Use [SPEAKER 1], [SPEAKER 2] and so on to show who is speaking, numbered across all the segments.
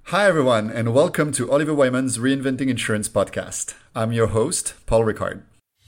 [SPEAKER 1] Hi, everyone, and welcome to Oliver Wyman's Reinventing Insurance podcast. I'm your host, Paul Ricard.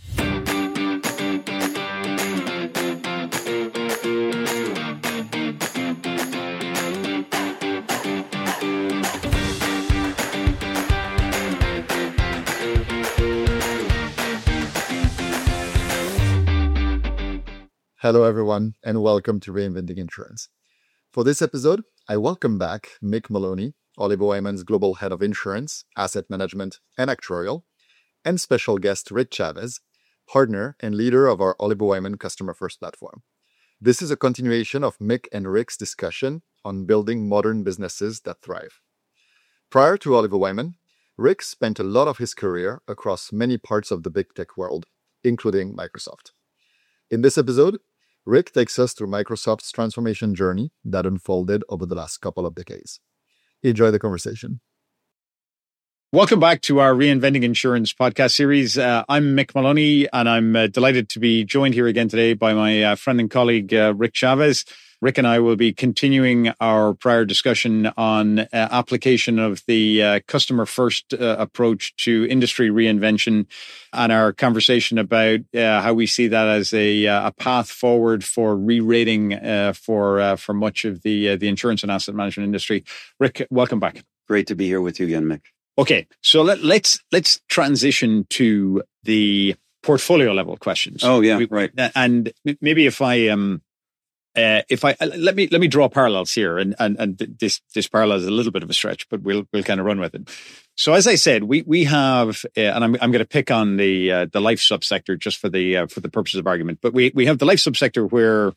[SPEAKER 1] Hello, everyone, and welcome to Reinventing Insurance. For this episode, I welcome back Mick Maloney, Oliver Wyman's Global Head of Insurance, Asset Management, and Actuarial, and special guest Rick Chavez, partner and leader of our Oliver Wyman Customer First platform. This is a continuation of Mick and Rick's discussion on building modern businesses that thrive. Prior to Oliver Wyman, Rick spent a lot of his career across many parts of the big tech world, including Microsoft. In this episode, Rick takes us through Microsoft's transformation journey that unfolded over the last couple of decades. Enjoy the conversation.
[SPEAKER 2] Welcome back to our Reinventing Insurance podcast series. I'm Mick Maloney, and I'm delighted to be joined here again today by my friend and colleague, Rick Chavez. Rick and I will be continuing our prior discussion on application of the customer first approach to industry reinvention, and our conversation about how we see that as a path forward for re-rating for much of the insurance and asset management industry. Rick, welcome back.
[SPEAKER 3] Great to be here with you again, Mick.
[SPEAKER 2] Okay, so let's transition to the portfolio level questions.
[SPEAKER 3] Oh yeah, right.
[SPEAKER 2] And maybe if I let me draw parallels here, and this parallel is a little bit of a stretch, but we'll kind of run with it. So as I said, we have, and I'm going to pick on the life subsector just for the purposes of argument, but we have the life subsector where,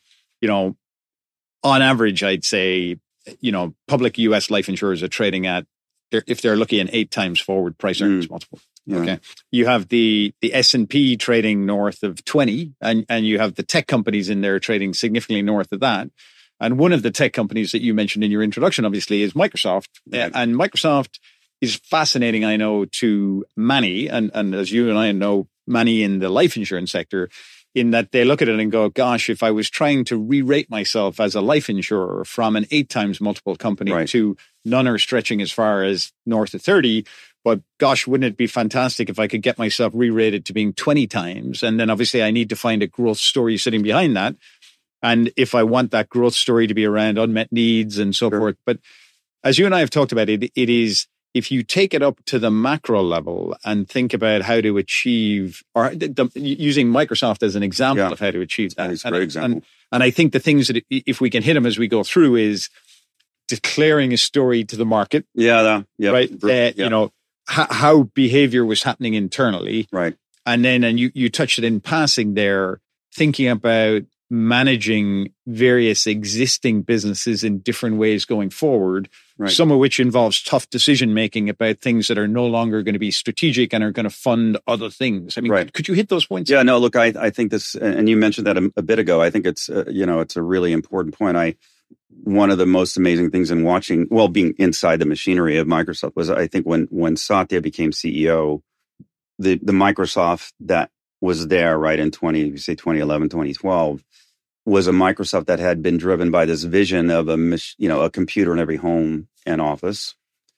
[SPEAKER 2] on average, I'd say, public U.S. life insurers are trading at, if they're looking at 8 times forward price earnings multiple.
[SPEAKER 3] Yeah.
[SPEAKER 2] Okay. You have the S&P trading north of 20, and you have the tech companies in there trading significantly north of that. And one of the tech companies that you mentioned in your introduction, obviously, is Microsoft.
[SPEAKER 3] Right.
[SPEAKER 2] And Microsoft is fascinating, I know, to many, and as you and I know, many in the life insurance sector, in that they look at it and go, gosh, if I was trying to re-rate myself as a life insurer from an 8 times multiple company
[SPEAKER 3] right.
[SPEAKER 2] to none are stretching as far as north of 30, but gosh, wouldn't it be fantastic if I could get myself re-rated to being 20 times? And then obviously I need to find a growth story sitting behind that. And if I want that growth story to be around unmet needs and so forth. But as you and I have talked about it is, if you take it up to the macro level and think about how to achieve, or using Microsoft as an example of how to achieve that.
[SPEAKER 3] That is a great example.
[SPEAKER 2] And I think the things that, if we can hit them as we go through, is declaring a story to the market.
[SPEAKER 3] Yeah.
[SPEAKER 2] Right. How behavior was happening internally.
[SPEAKER 3] Right.
[SPEAKER 2] And then, and you touched it in passing there, thinking about managing various existing businesses in different ways going forward,
[SPEAKER 3] right.
[SPEAKER 2] Some of which involves tough decision making about things that are no longer going to be strategic and are going to fund other things. I mean,
[SPEAKER 3] right.
[SPEAKER 2] Could you hit those points?
[SPEAKER 3] Yeah, no, look, I think this, and you mentioned that a bit ago, I think it's, it's a really important point. One of the most amazing things in watching, being inside the machinery of Microsoft was, I think when Satya became CEO, the Microsoft that was there, right, in 2011, 2012, was a Microsoft that had been driven by this vision of a computer in every home and office.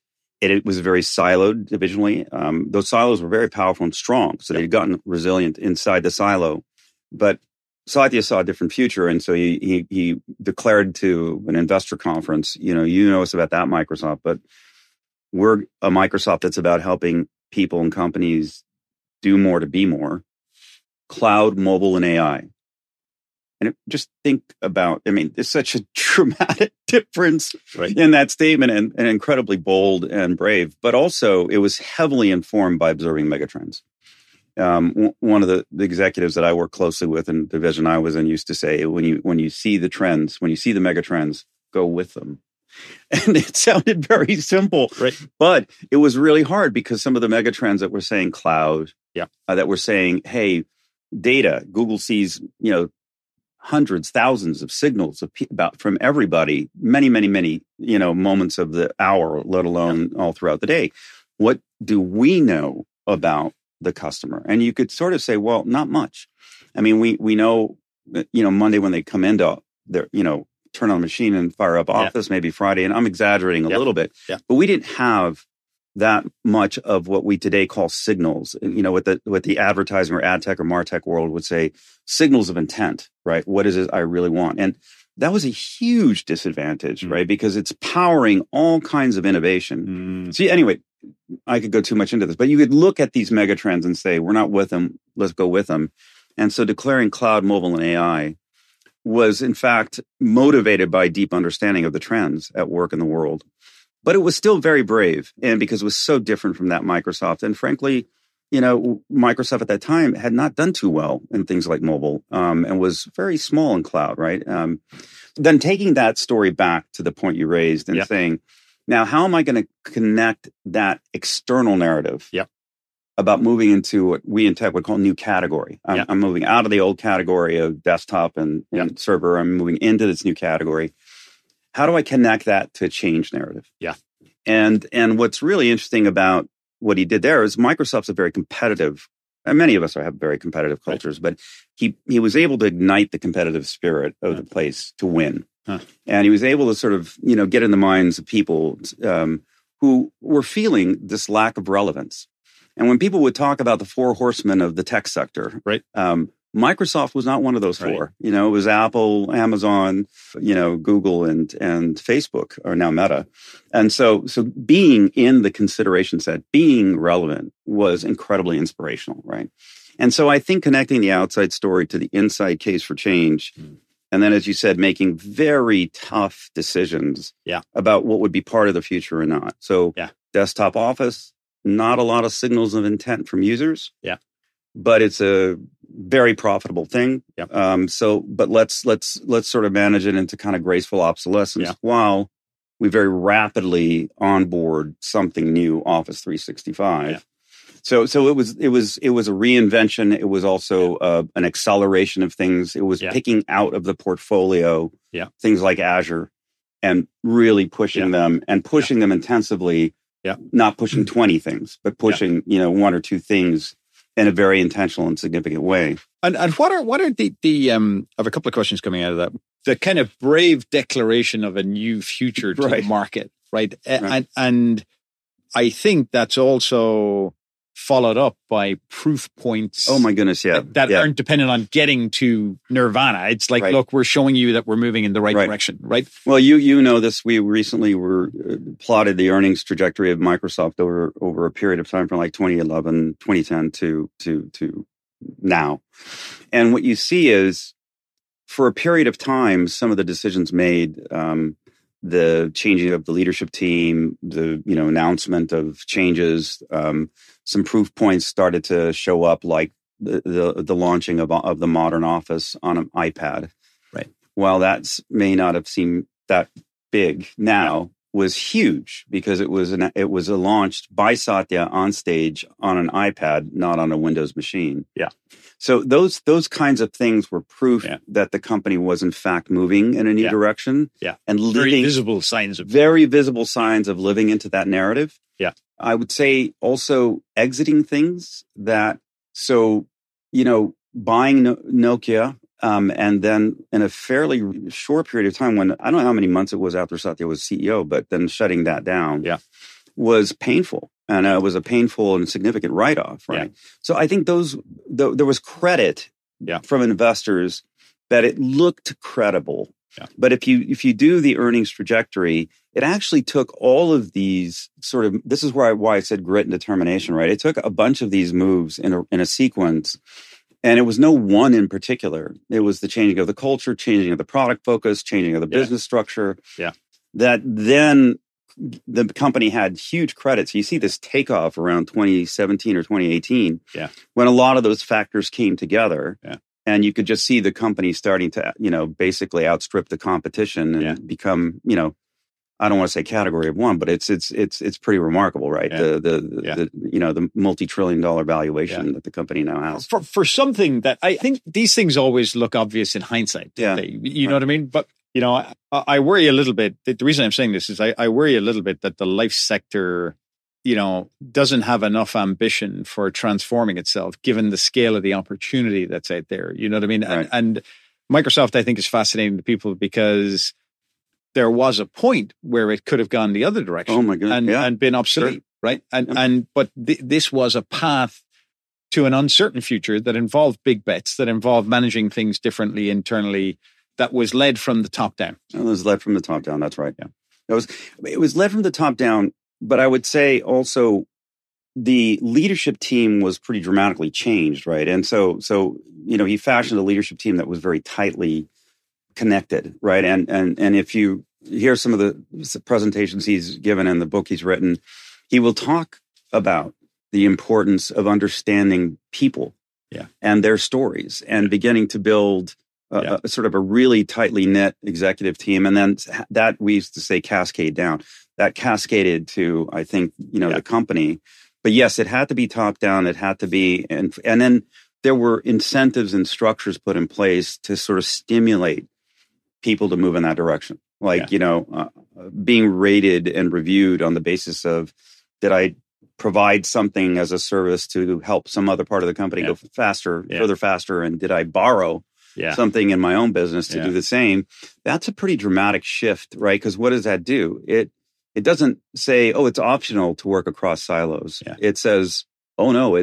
[SPEAKER 3] It was very siloed divisionally. Those silos were very powerful and strong, so they'd gotten resilient inside the silo. But Satya saw a different future, and so he declared to an investor conference, you know us about that Microsoft, but we're a Microsoft that's about helping people and companies do more to be more. Cloud, mobile, and AI. And just think about, there's such a dramatic difference in that statement, and incredibly bold and brave. But also, it was heavily informed by observing megatrends. One of the executives that I work closely with in the division I was in used to say, when you see the trends, when you see the megatrends, go with them. And it sounded very simple,
[SPEAKER 2] right?
[SPEAKER 3] But it was really hard because some of the megatrends that were saying cloud, that were saying, hey, data, Google sees, hundreds, thousands of signals from everybody, many, moments of the hour, let alone all throughout the day. What do we know about the customer? And you could sort of say, well, not much. We know, Monday when they come into their, turn on a machine and fire up Office maybe Friday. And I'm exaggerating a little bit, but we didn't have that much of what we today call signals. What the advertising or ad tech or MarTech world would say, signals of intent, right? What is it I really want? And that was a huge disadvantage, right? Because it's powering all kinds of innovation. See, anyway, I could go too much into this, but you could look at these mega trends and say, we're not with them, let's go with them. And so declaring cloud, mobile, and AI was in fact motivated by deep understanding of the trends at work in the world. But it was still very brave, and because it was so different from that Microsoft. And frankly, Microsoft at that time had not done too well in things like mobile, and was very small in cloud, right? Then taking that story back to the point you raised and saying, now, how am I going to connect that external narrative about moving into what we in tech would call new category? I'm moving out of the old category of desktop and server. I'm moving into this new category. How do I connect that to a change narrative? And what's really interesting about what he did there is Microsoft's a very competitive, and many of us have very competitive cultures, but he was able to ignite the competitive spirit of the place to win. And he was able to sort of, get in the minds of people who were feeling this lack of relevance. And when people would talk about the four horsemen of the tech sector, Microsoft was not one of those four. It was Apple, Amazon, Google and Facebook, or now Meta. And so being in the consideration set, being relevant was incredibly inspirational, right? And so I think connecting the outside story to the inside case for change, and then, as you said, making very tough decisions about what would be part of the future or not. So desktop Office, not a lot of signals of intent from users. But it's a very profitable thing. But let's sort of manage it into kind of graceful obsolescence while we very rapidly onboard something new, Office 365. So it was a reinvention. It was also an acceleration of things. It was picking out of the portfolio things like Azure and really pushing them and pushing them intensively. Not pushing 20 things, but pushing one or two things in a very intentional and significant way.
[SPEAKER 2] And what are the I have a couple of questions coming out of that. The kind of brave declaration of a new future to the market, right? And I think that's also followed up by proof points.
[SPEAKER 3] Oh my goodness,
[SPEAKER 2] that aren't dependent on getting to nirvana. It's like, look, we're showing you that we're moving in the right direction, right?
[SPEAKER 3] Well, you know this. We recently plotted the earnings trajectory of Microsoft over a period of time from like 2011, 2010 to now. And what you see is, for a period of time, some of the decisions made, the changing of the leadership team, the announcement of changes, some proof points started to show up, like the launching of the modern Office on an iPad.
[SPEAKER 2] Right.
[SPEAKER 3] While that may not have seemed that big now, was huge because it was launched by Satya on stage on an iPad, not on a Windows machine. So those kinds of things were proof that the company was in fact moving in a new direction. And
[SPEAKER 2] very visible signs of
[SPEAKER 3] living into that narrative. I would say also exiting things that, buying Nokia, and then in a fairly short period of time, when I don't know how many months it was after Satya was CEO, but then shutting that down was painful. And it was a painful and significant write-off, right? So I think there was credit from investors that it looked credible. But if you do the earnings trajectory, it actually took all of these this is why I said grit and determination, right? It took a bunch of these moves in a sequence. And it was no one in particular. It was the changing of the culture, changing of the product focus, changing of the business structure. That then the company had huge credits. You see this takeoff around 2017 or 2018 when a lot of those factors came together. And you could just see the company starting to, basically outstrip the competition and become, I don't want to say category of one, but it's pretty remarkable, right? The multi-trillion-dollar valuation that the company now has.
[SPEAKER 2] For something that I think these things always look obvious in hindsight. You know what I mean? But I worry a little bit. The reason I'm saying this is I worry a little bit that the life sector, doesn't have enough ambition for transforming itself, given the scale of the opportunity that's out there. You know what I mean? And Microsoft, I think, is fascinating to people because there was a point where it could have gone the other direction.
[SPEAKER 3] Oh my goodness.
[SPEAKER 2] And been obsolete,
[SPEAKER 3] Sure.
[SPEAKER 2] right? But this was a path to an uncertain future that involved big bets, that involved managing things differently internally, that was led from the top down.
[SPEAKER 3] It was led from the top down. That's right. Yeah. It was led from the top down, but I would say also the leadership team was pretty dramatically changed, right? And so he fashioned a leadership team that was very tightly connected, right? And if you hear some of the presentations he's given and the book he's written, he will talk about the importance of understanding people and their stories and beginning to build a sort of a really tightly knit executive team. And then that, we used to say, cascade down. That cascaded to, I think, the company. But yes, it had to be top down. It had to be, and then there were incentives and structures put in place to sort of stimulate people to move in that direction. Like, being rated and reviewed on the basis of, did I provide something as a service to help some other part of the company go further faster? And did I borrow something in my own business to do the same? That's a pretty dramatic shift, right? Because what does that do? It doesn't say, oh, it's optional to work across silos. Yeah. It says, oh no,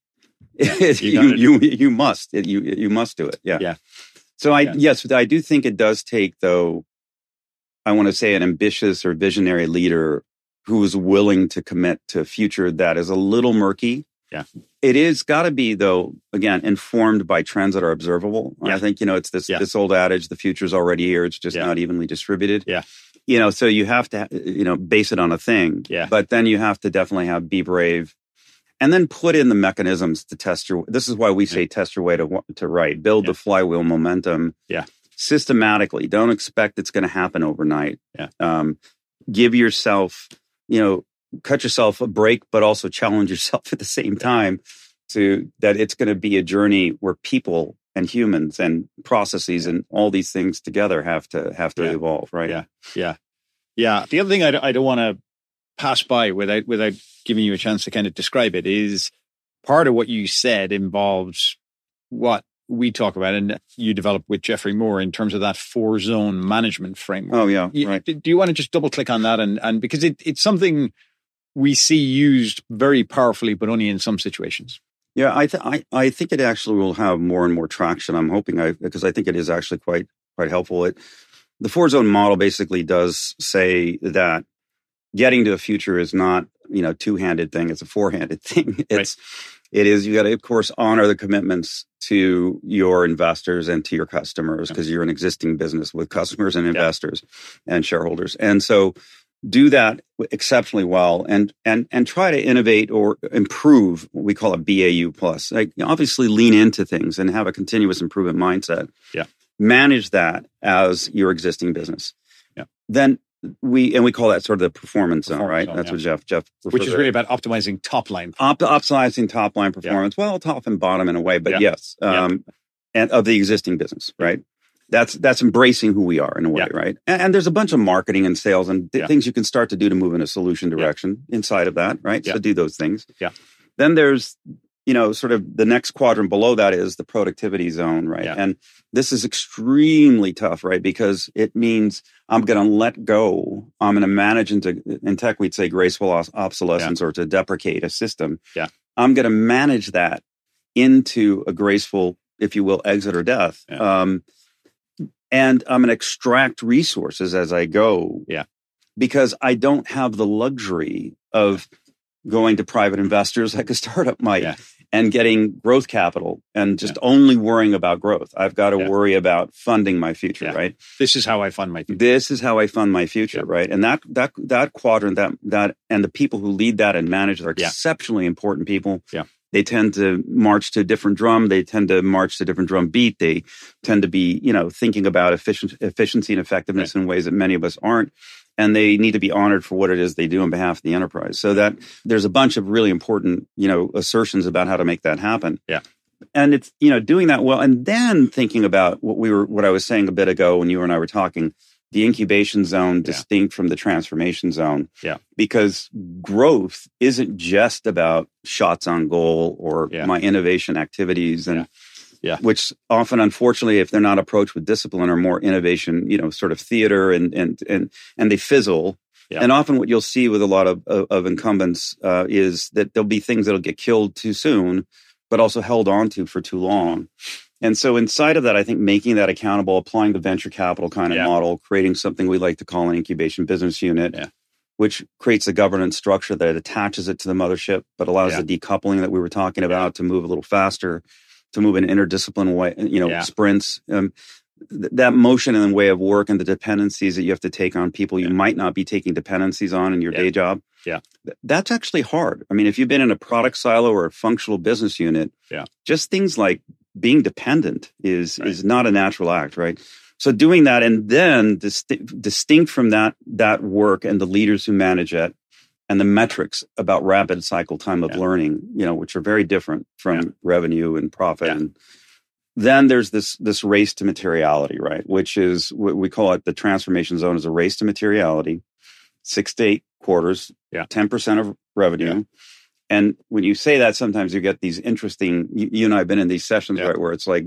[SPEAKER 3] you must do it. Yeah. So I do think it does take, though, I want to say, an ambitious or visionary leader who is willing to commit to a future that is a little murky. Yeah. It is got to be, though, again, informed by trends that are observable. Yeah. I think, it's this old adage, the future's already here. It's just not evenly distributed. Yeah. So you have to, base it on a thing. Yeah. But then you have to definitely be brave, and then put in the mechanisms to test this is why we say test your way to right. Build the flywheel momentum. Yeah. Systematically. Don't expect it's going to happen overnight. Yeah. Give yourself, cut yourself a break, but also challenge yourself at the same time that it's going to be a journey where people and humans and processes and all these things together have to evolve, right?
[SPEAKER 2] Yeah. The other thing I don't want to pass by without giving you a chance to kind of describe it is part of what you said involves what we talk about and you develop with Jeffrey Moore in terms of that 4-zone management framework.
[SPEAKER 3] Oh yeah, right.
[SPEAKER 2] Do you want to just double click on that and because it's something we see used very powerfully, but only in some situations?
[SPEAKER 3] Yeah, I think it actually will have more and more traction. I'm hoping because I think it is actually quite helpful. The 4-zone model basically does say that getting to a future is not a two-handed thing; it's a four-handed thing. It is you got to, of course, honor the commitments to your investors and to your customers because you're an existing business with customers and investors and shareholders, and so do that exceptionally well and try to innovate or improve what we call a BAU plus. Like, obviously lean into things and have a continuous improvement mindset. Yeah. Manage that as your existing business. Yeah. Then we call that sort of the performance zone, right? That's what Jeff
[SPEAKER 2] which is really about optimizing top line.
[SPEAKER 3] Optimizing top line performance. Yeah. Well, top and bottom in a way, but yes. And of the existing business, right? That's embracing who we are in a way, right? And there's a bunch of marketing and sales and things you can start to do to move in a solution direction inside of that, right? So do those things. Yeah. Then there's, sort of the next quadrant below that is the productivity zone, right? Yeah. And this is extremely tough, right? Because it means I'm going to let go. I'm going to manage in tech, we'd say graceful obsolescence or to deprecate a system. Yeah. I'm going to manage that into a graceful, if you will, exit or death. Yeah. And I'm going to extract resources as I go. Yeah. Because I don't have the luxury of going to private investors like a startup might and getting growth capital and just only worrying about growth. I've got to worry about funding my future, right?
[SPEAKER 2] This is how I fund my future.
[SPEAKER 3] This is how I fund my future, right? And that quadrant, that and the people who lead that and manage are exceptionally important people. Yeah. They tend to march to a different drum. They tend to march to a different drum beat. They tend to be, thinking about efficiency and effectiveness in ways that many of us aren't. And they need to be honored for what it is they do on behalf of the enterprise. So that there's a bunch of really important, assertions about how to make that happen. Yeah. And it's, doing that well. And then thinking about what I was saying a bit ago when you and I were talking, the incubation zone distinct from the transformation zone. Yeah. Because growth isn't just about shots on goal or my innovation activities. And
[SPEAKER 2] Yeah.
[SPEAKER 3] Which often, unfortunately, if they're not approached with discipline, are more innovation, sort of theater and they fizzle.
[SPEAKER 2] Yeah.
[SPEAKER 3] And often what you'll see with a lot of incumbents is that there'll be things that'll get killed too soon, but also held on to for too long. And so inside of that, I think making that accountable, applying the venture capital kind of model, creating something we like to call an incubation business unit, which creates a governance structure that attaches it to the mothership, but allows the decoupling that we were talking about to move a little faster, to move in interdisciplinary way, sprints. That motion and way of work and the dependencies that you have to take on people you might not be taking dependencies on in your day job.
[SPEAKER 2] Yeah.
[SPEAKER 3] That's actually hard. I mean, if you've been in a product silo or a functional business unit, just things like being dependent is not a natural act, right? So doing that, and then distinct from that work and the leaders who manage it and the metrics about rapid cycle time of learning, which are very different from revenue and profit. And then there's this race to materiality, right? Which is what we call it, the transformation zone is a race to materiality, 6 to 8 quarters, 10% of revenue. Yeah. And when you say that, sometimes you get these interesting. You and I have been in these sessions, right, where it's like,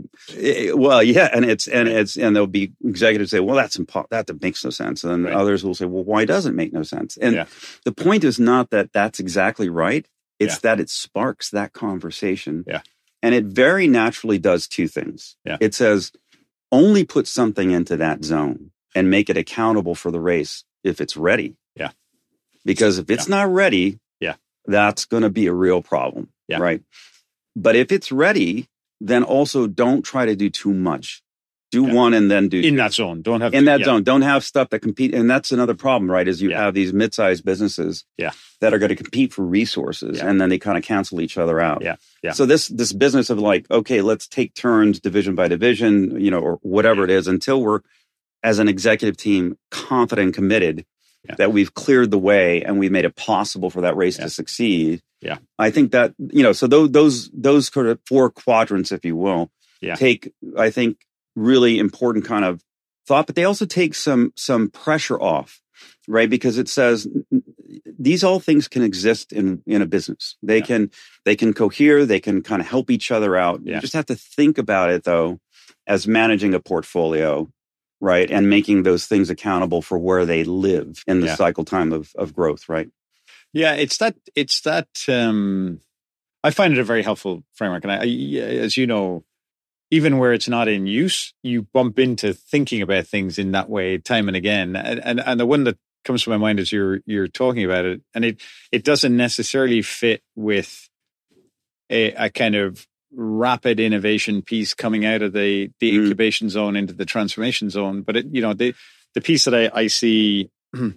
[SPEAKER 3] and there'll be executives say, "Well, that makes no sense," and then others will say, "Well, why does it make no sense?" And the point is not that that's exactly right; it's that it sparks that conversation, and it very naturally does two things. It says, only put something into that zone and make it accountable for the race if it's ready. Because if it's not ready, that's going to be a real problem, right? But if it's ready, then also don't try to do too much. Do one and then do
[SPEAKER 2] in that zone. Don't have
[SPEAKER 3] zone. Don't have stuff that compete. And that's another problem, right? Is you have these mid-sized businesses that are going to compete for resources, and then they kind of cancel each other out. So this business of like, okay, let's take turns, division by division, or whatever it is, until we're, as an executive team, confident and committed that we've cleared the way and we've made it possible for that race to succeed. I think that, so those sort of 4 quadrants, if you will, take, I think, really important kind of thought, but they also take some pressure off, right? Because it says these all things can exist in a business. They can cohere, they can kind of help each other out. You just have to think about it though, as managing a portfolio, right? And making those things accountable for where they live in the cycle time of growth, right?
[SPEAKER 2] Yeah, it's that I find it a very helpful framework. And I, as you know, even where it's not in use, you bump into thinking about things in that way time and again. And the one that comes to my mind as you're talking about it, and it doesn't necessarily fit with a kind of rapid innovation piece coming out of the incubation zone into the transformation zone. But the piece that I see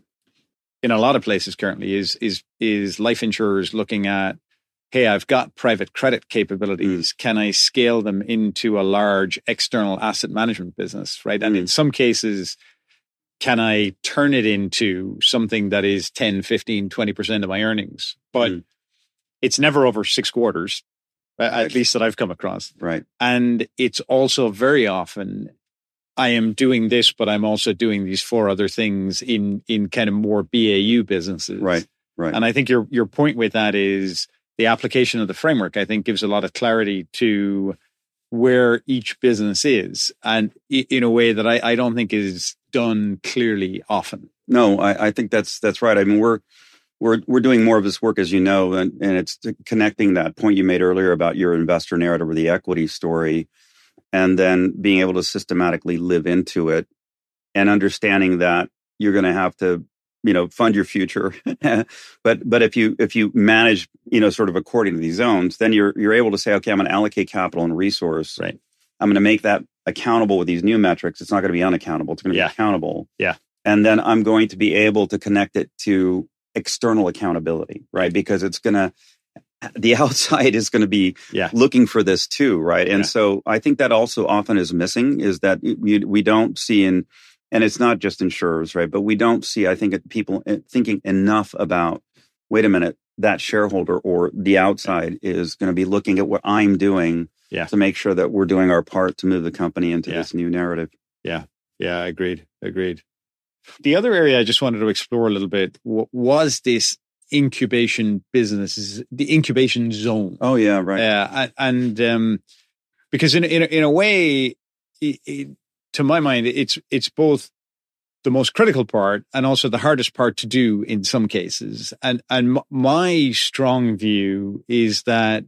[SPEAKER 2] in a lot of places currently is life insurers looking at, hey, I've got private credit capabilities. Can I scale them into a large external asset management business, right? And in some cases, can I turn it into something that is 10, 15, 20% of my earnings? But it's never over 6 quarters. At least that I've come across.
[SPEAKER 3] Right.
[SPEAKER 2] And it's also very often, I am doing this, but I'm also doing these 4 other things in kind of more BAU businesses.
[SPEAKER 3] Right.
[SPEAKER 2] And I think your point with that is the application of the framework, I think, gives a lot of clarity to where each business is, and in a way that I don't think is done clearly often.
[SPEAKER 3] No, I think that's right. I mean, we're doing more of this work, as you know, and it's connecting that point you made earlier about your investor narrative or the equity story, and then being able to systematically live into it and understanding that you're going to have to, fund your future. but if you manage, sort of according to these zones, then you're able to say, okay, I'm going to allocate capital and resource.
[SPEAKER 2] Right.
[SPEAKER 3] I'm going to make that accountable with these new metrics. It's not going to be unaccountable. It's going to be accountable.
[SPEAKER 2] Yeah.
[SPEAKER 3] And then I'm going to be able to connect it to external accountability, right? Because the outside is going to be looking for this too, right? And so I think that also often is missing, is that we don't see and it's not just insurers, right? But we don't see, I think, people thinking enough about, wait a minute, that shareholder or the outside is going to be looking at what I'm doing to make sure that we're doing our part to move the company into this new narrative.
[SPEAKER 2] Yeah, agreed. The other area I just wanted to explore a little bit was this incubation business, the incubation zone.
[SPEAKER 3] Oh, yeah, right.
[SPEAKER 2] And Because in a way, to my mind, it's both the most critical part and also the hardest part to do in some cases. And my strong view is that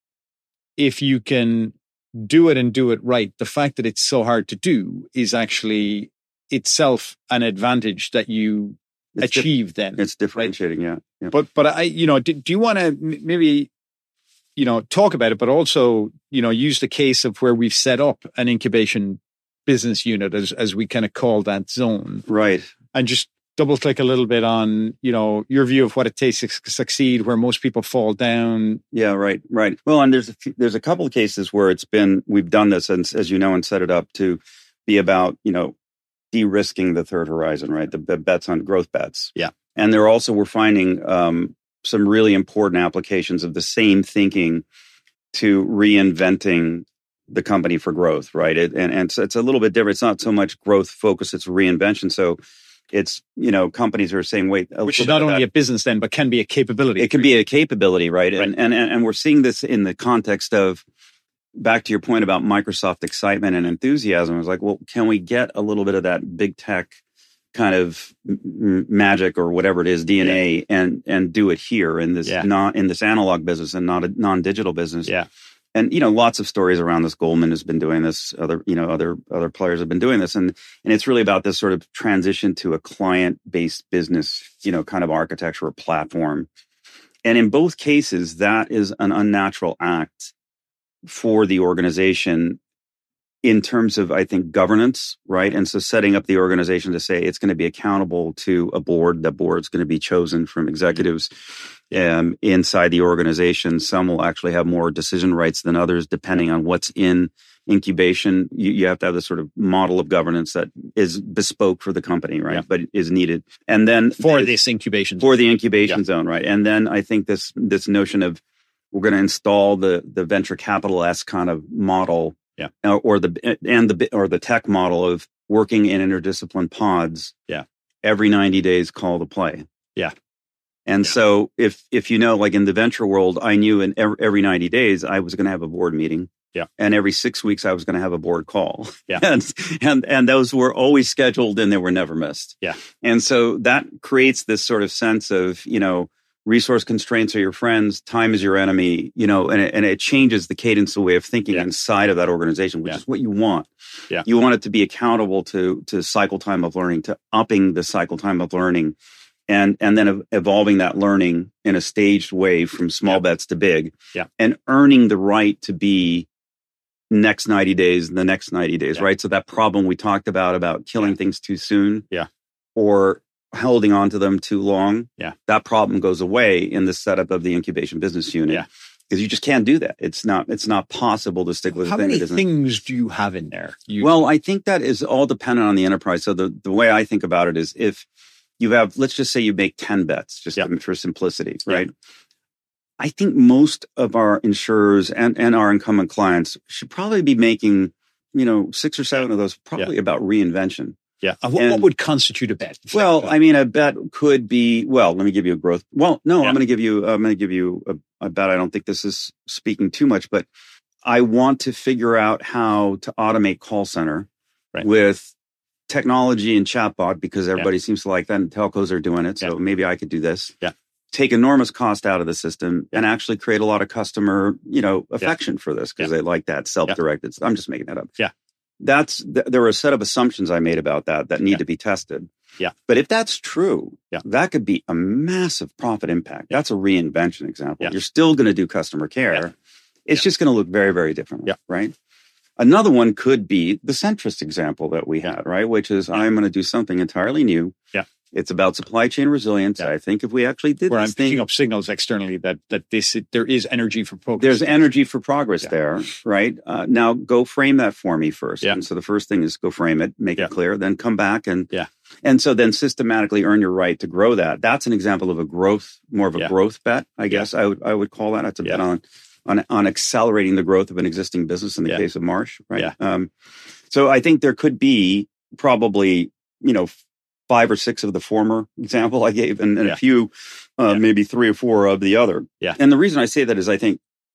[SPEAKER 2] if you can do it and do it right, the fact that it's so hard to do is actually itself an advantage that you achieve then.
[SPEAKER 3] It's differentiating, right? Yeah.
[SPEAKER 2] But I, do you want to maybe, talk about it, but also, use the case of where we've set up an incubation business unit as we kind of call that zone.
[SPEAKER 3] Right.
[SPEAKER 2] And just double click a little bit on, your view of what it takes to succeed, where most people fall down.
[SPEAKER 3] Yeah, right. Well, and there's a couple of cases where we've done this, and as you know, and set it up to be about, de-risking the third horizon, right? The bets on growth bets.
[SPEAKER 2] Yeah. And
[SPEAKER 3] we're finding some really important applications of the same thinking to reinventing the company for growth, right? And so it's a little bit different. It's not so much growth focus, it's reinvention. So it's, companies are saying, wait,
[SPEAKER 2] which is not only a business then, but can be a capability.
[SPEAKER 3] It can be a capability, right? And we're seeing this in the context of, back to your point about Microsoft excitement and enthusiasm. I was like, well, can we get a little bit of that big tech kind of magic or whatever it is, DNA, and do it here in this in this analog business and not a non-digital business?
[SPEAKER 2] Yeah.
[SPEAKER 3] And, lots of stories around this. Goldman has been doing this. Other players have been doing this. And it's really about this sort of transition to a client-based business, kind of architecture or platform. And in both cases, that is an unnatural act for the organization in terms of, I think, governance, right? And so setting up the organization to say it's going to be accountable to a board. The board's going to be chosen from executives inside the organization. Some will actually have more decision rights than others, depending on what's in incubation. You have to have this sort of model of governance that is bespoke for the company, right? Yeah. But is needed. And then
[SPEAKER 2] for this incubation
[SPEAKER 3] zone. For the incubation zone, right? And then I think this notion of we're going to install the venture capital-esque kind of model, or the tech model of working in interdiscipline pods.
[SPEAKER 2] Yeah.
[SPEAKER 3] Every 90 days, call to play.
[SPEAKER 2] Yeah.
[SPEAKER 3] And so if like in the venture world, I knew in every 90 days I was going to have a board meeting.
[SPEAKER 2] Yeah.
[SPEAKER 3] And every 6 weeks I was going to have a board call.
[SPEAKER 2] Yeah.
[SPEAKER 3] and those were always scheduled and they were never missed.
[SPEAKER 2] Yeah.
[SPEAKER 3] And so that creates this sort of sense of, resource constraints are your friends, time is your enemy, and it changes the cadence, the way of thinking inside of that organization, which is what you want.
[SPEAKER 2] Yeah.
[SPEAKER 3] You want it to be accountable to cycle time of learning, to upping the cycle time of learning, and then evolving that learning in a staged way from small bets to big, and earning the right to be next 90 days, the next 90 days, right? So that problem we talked about killing things too soon, or holding on to them too long, that problem goes away in the setup of the incubation business unit. Because you just can't do that. It's not possible to stick with a thing.
[SPEAKER 2] How many things do you have in there?
[SPEAKER 3] Well, I think that is all dependent on the enterprise. So the way I think about it is, if you have, let's just say you make 10 bets, just for simplicity, right? I think most of our insurers and our incumbent clients should probably be making, 6 or 7 of those probably about reinvention.
[SPEAKER 2] Yeah. What would constitute a bet?
[SPEAKER 3] Well, I mean, a bet could be, let me give you a growth. Well, no, I'm going to give you a bet. I don't think this is speaking too much, but I want to figure out how to automate call center with technology and chatbot, because everybody seems to like that and telcos are doing it. So maybe I could do this.
[SPEAKER 2] Yeah.
[SPEAKER 3] Take enormous cost out of the system and actually create a lot of customer, affection for this, because they like that self-directed. I'm just making that up.
[SPEAKER 2] Yeah.
[SPEAKER 3] There were a set of assumptions I made about that need to be tested.
[SPEAKER 2] Yeah.
[SPEAKER 3] But if that's true, that could be a massive profit impact. That's a reinvention example.
[SPEAKER 2] Yeah.
[SPEAKER 3] You're still going to do customer care. Yeah. It's just going to look very, very differently.
[SPEAKER 2] Yeah.
[SPEAKER 3] Right. Another one could be the centrist example that we had, right? Which is I'm going to do something entirely new.
[SPEAKER 2] Yeah.
[SPEAKER 3] It's about supply chain resilience. I think if we actually did
[SPEAKER 2] where
[SPEAKER 3] this
[SPEAKER 2] I'm picking up signals externally that there is energy for progress.
[SPEAKER 3] There's energy for progress there, right? Now go frame that for me first.
[SPEAKER 2] Yeah.
[SPEAKER 3] And so the first thing is go frame it, make it clear, then come back and so then systematically earn your right to grow that. That's an example of a growth, more of a growth bet, I guess I would call that. It's a bet on accelerating the growth of an existing business in the case of Marsh, right?
[SPEAKER 2] Yeah.
[SPEAKER 3] So I think there could be probably, 5 or 6 of the former example I gave, and a few, maybe 3 or 4 of the other.
[SPEAKER 2] Yeah.
[SPEAKER 3] And the reason I say that is I think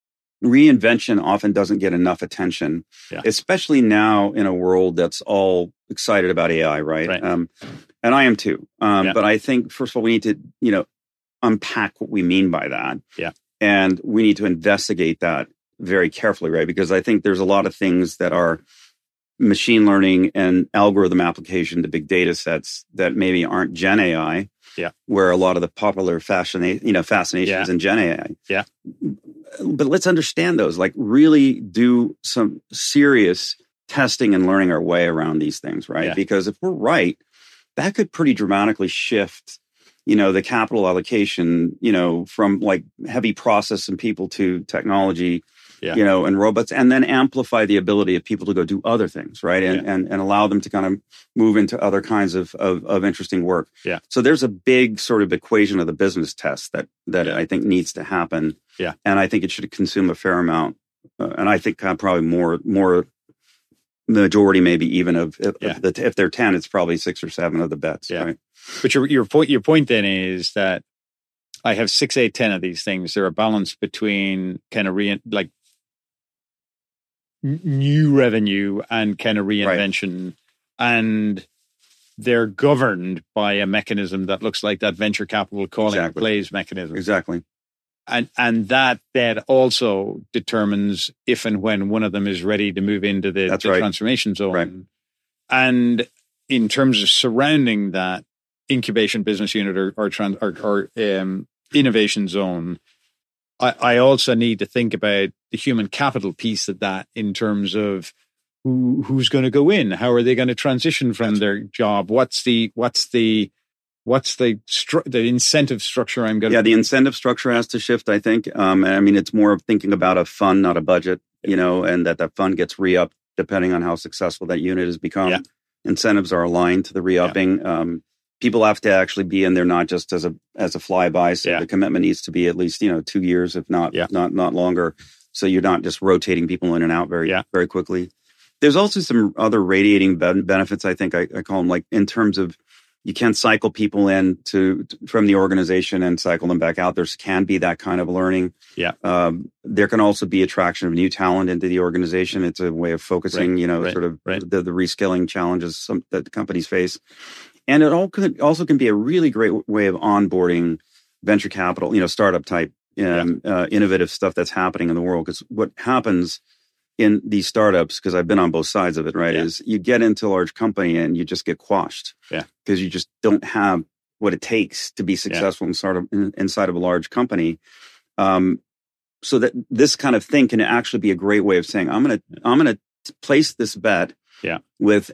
[SPEAKER 3] reinvention often doesn't get enough attention,
[SPEAKER 2] Yeah.
[SPEAKER 3] especially now in a world that's all excited about AI, right?
[SPEAKER 2] Right.
[SPEAKER 3] And I am too. But I think, first of all, we need to, unpack what we mean by that.
[SPEAKER 2] Yeah.
[SPEAKER 3] And we need to investigate that very carefully, right? Because I think there's a lot of things that are machine learning and algorithm application to big data sets that maybe aren't Gen AI, where a lot of the popular fascination is in Gen AI.
[SPEAKER 2] Yeah.
[SPEAKER 3] But let's understand those, like really do some serious testing and learning our way around these things, right?
[SPEAKER 2] Yeah.
[SPEAKER 3] Because if we're right, that could pretty dramatically shift, the capital allocation, from like heavy process and people to technology, and robots, and then amplify the ability of people to go do other things, right? And allow them to kind of move into other kinds of interesting work.
[SPEAKER 2] Yeah.
[SPEAKER 3] So there's a big sort of equation of the business test that I think needs to happen.
[SPEAKER 2] Yeah.
[SPEAKER 3] And I think it should consume a fair amount. And I think probably more majority, maybe even if they're 10, it's probably 6 or 7 of the bets.
[SPEAKER 2] Yeah.
[SPEAKER 3] Right?
[SPEAKER 2] But your point then is that I have 6, 8, 10 of these things. They're a balance between kind of new revenue and kind of reinvention, and they're governed by a mechanism that looks like that venture capital calling plays mechanism.
[SPEAKER 3] Exactly.
[SPEAKER 2] And that also determines if and when one of them is ready to move into the transformation zone.
[SPEAKER 3] Right.
[SPEAKER 2] And in terms of surrounding that incubation business unit or innovation zone, I also need to think about the human capital piece of that in terms of who's going to go in, how are they going to transition from their job, what's the incentive structure I'm going to...
[SPEAKER 3] Yeah, the incentive structure has to shift, I think. It's more of thinking about a fund, not a budget, and that fund gets re-upped depending on how successful that unit has become. Yeah. Incentives are aligned to the re-upping. Yeah. People have to actually be in there not just as a flyby. So the commitment needs to be at least 2 years, if not longer. So you're not just rotating people in and out very quickly. There's also some other radiating benefits. I think I call them, like, in terms of you can cycle people in from the organization and cycle them back out. There can be that kind of learning. Yeah. There can also be attraction of new talent into the organization. It's a way of focusing, the reskilling challenges that the companies face. And it also can be a really great way of onboarding venture capital, startup type, innovative stuff that's happening in the world. Because what happens in these startups, because I've been on both sides of it, right, is you get into a large company and you just get quashed. Yeah. Because you just don't have what it takes to be successful inside of a large company. So that this kind of thing can actually be a great way of saying, I'm gonna place this bet with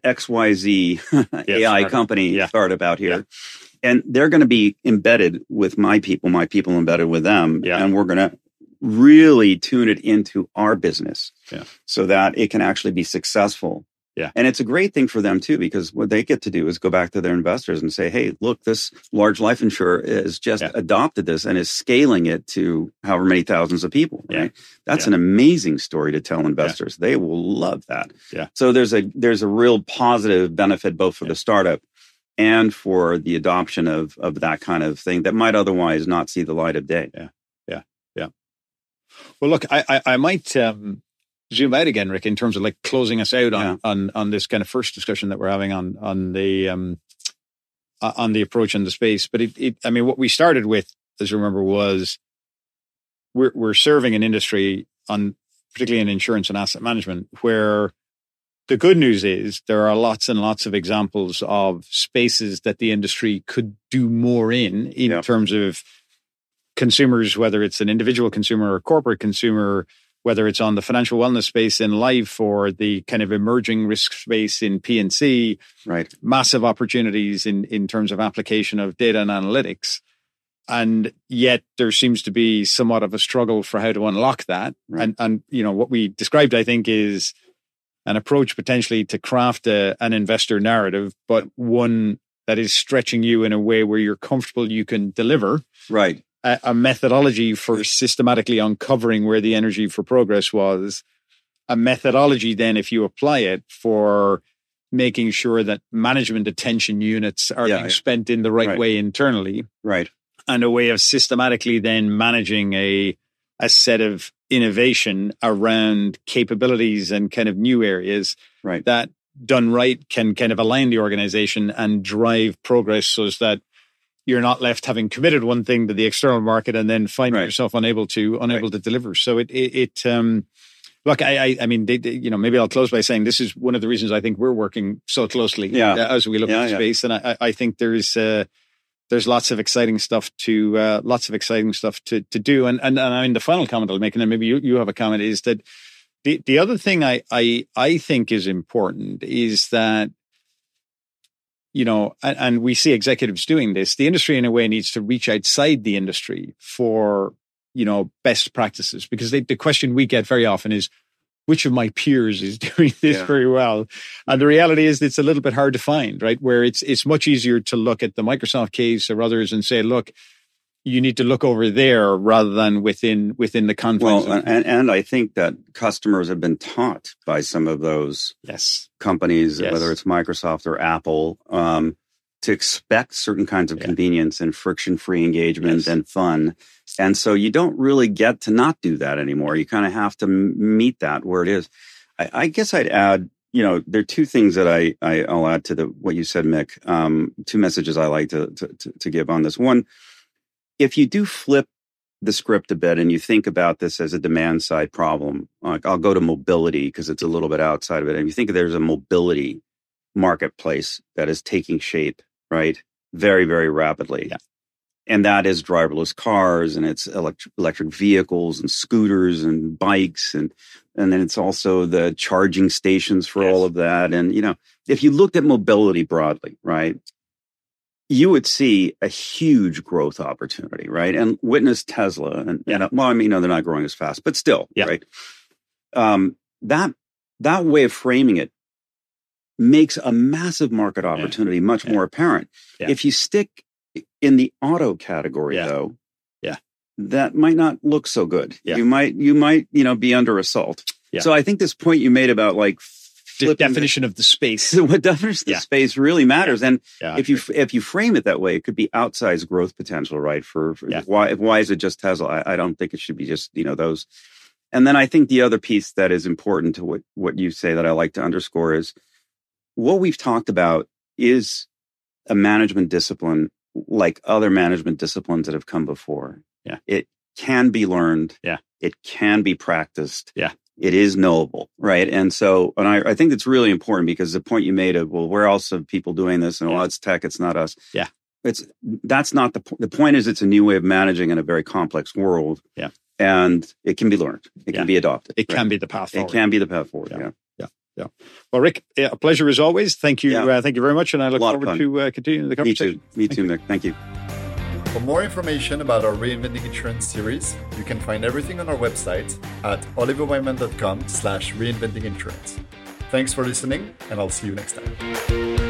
[SPEAKER 3] XYZ AI company startup out here. Yeah. And they're going to be embedded with my people embedded with them. Yeah. And we're going to really tune it into our business so that it can actually be successful. Yeah. And it's a great thing for them too, because what they get to do is go back to their investors and say, hey, look, this large life insurer has just adopted this and is scaling it to however many thousands of people. Right. That's an amazing story to tell investors. They will love that. Yeah. So there's a real positive benefit both for the startup and for the adoption of that kind of thing that might otherwise not see the light of day.
[SPEAKER 2] Yeah. Yeah. Yeah. Well, look, I might zoom out again, Rick, in terms of like closing us out on this kind of first discussion that we're having on the approach in the space. But what we started with, as you remember, was we're serving an industry particularly in insurance and asset management, where the good news is there are lots and lots of examples of spaces that the industry could do more in terms of consumers, whether it's an individual consumer or corporate consumer, whether it's on the financial wellness space in life or the kind of emerging risk space in P&C, right? Massive opportunities in terms of application of data and analytics. And yet there seems to be somewhat of a struggle for how to unlock that. Right. And what we described, I think, is an approach potentially to craft an investor narrative, but one that is stretching you in a way where you're comfortable you can deliver. Right. A methodology for systematically uncovering where the energy for progress was, a methodology then, if you apply it, for making sure that management attention units are being spent in the right way internally. Right. And a way of systematically then managing a set of innovation around capabilities and kind of new areas
[SPEAKER 3] Right.
[SPEAKER 2] that done right can kind of align the organization and drive progress so that you're not left having committed one thing to the external market and then finding
[SPEAKER 3] Right.
[SPEAKER 2] yourself unable to deliver. So look, I mean, maybe I'll close by saying this is one of the reasons I think we're working so closely as we look at the space. And I think there's lots of exciting stuff to do. And I mean, the final comment I'll make, and then maybe you have a comment, is that the other thing I think is important is that, and we see executives doing this, the industry in a way needs to reach outside the industry for, best practices, because the question we get very often is, which of my peers is doing this very well? And the reality is it's a little bit hard to find, right? Where it's much easier to look at the Microsoft case or others and say, look, you need to look over there rather than within the confines.
[SPEAKER 3] Well, and I think that customers have been taught by some of those companies, whether it's Microsoft or Apple, to expect certain kinds of convenience and friction-free engagement and fun. And so you don't really get to not do that anymore. You kind of have to meet that where it is. I guess I'd add, there are two things that I'll add to what you said, Mick. Two messages I like to give on this. One, if you do flip the script a bit and you think about this as a demand side problem, like I'll go to mobility because it's a little bit outside of it. And you think there's a mobility marketplace that is taking shape, right? Very, very rapidly. Yeah. And that is driverless cars, and it's electric vehicles and scooters and bikes. And then it's also the charging stations for all of that. And, if you looked at mobility broadly, right, you would see a huge growth opportunity, right? And witness Tesla. And they're not growing as fast, but still, right? That way of framing it makes a massive market opportunity much more apparent. Yeah. If you stick in the auto category, though, that might not look so good. Yeah. You might, be under assault. Yeah. So I think this point you made about
[SPEAKER 2] the definition of the space.
[SPEAKER 3] What definition of the space really matters. And if you frame it that way, it could be outsized growth potential, right? For why is it just Tesla? I don't think it should be just, those. And then I think the other piece that is important to what you say that I like to underscore is what we've talked about is a management discipline like other management disciplines that have come before. Yeah. It can be learned. Yeah. It can be practiced. Yeah. It is knowable, right? And so, I think it's really important because the point you made of, well, where else are people doing this? And it's tech, it's not us. Yeah. That's not the point. The point is it's a new way of managing in a very complex world. Yeah. And it can be learned. It can be adopted.
[SPEAKER 2] It can be the path forward.
[SPEAKER 3] It can be the path forward. Yeah.
[SPEAKER 2] Well, Rick, a pleasure as always. Thank you. Thank you very much. And I look forward to continuing the conversation.
[SPEAKER 3] Me too, Mick. Thank you.
[SPEAKER 1] For more information about our Reinventing Insurance series, you can find everything on our website at oliverwyman.com/reinventinginsurance. Thanks for listening, and I'll see you next time.